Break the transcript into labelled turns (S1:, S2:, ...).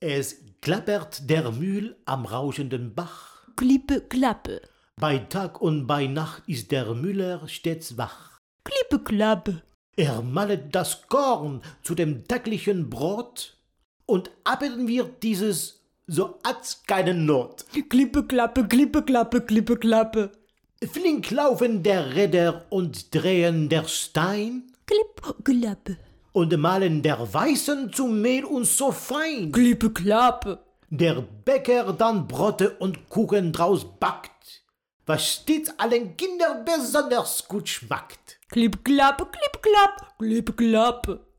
S1: Es klappert der Mühl am rauschenden Bach.
S2: Klippe, Klappe.
S1: Bei Tag und bei Nacht ist der Müller stets wach.
S2: Klippe, Klappe.
S1: Er mallet das Korn zu dem täglichen Brot und arbeiten wir dieses, so hat's keine Not.
S2: Klippe, Klappe, Klippe, Klappe, Klippe, Klappe.
S1: Flink laufen der Räder und drehen der Stein
S2: Klipp, Klappe.
S1: und malen der Weißen zu Mehl und so fein.
S2: Klippe, Klappe.
S1: Der Bäcker dann Brote und Kuchen draus backt, was stets allen Kindern besonders gut schmeckt.
S2: Klipp, Klappe, Klipp, Klapp, Klippe, Klappe.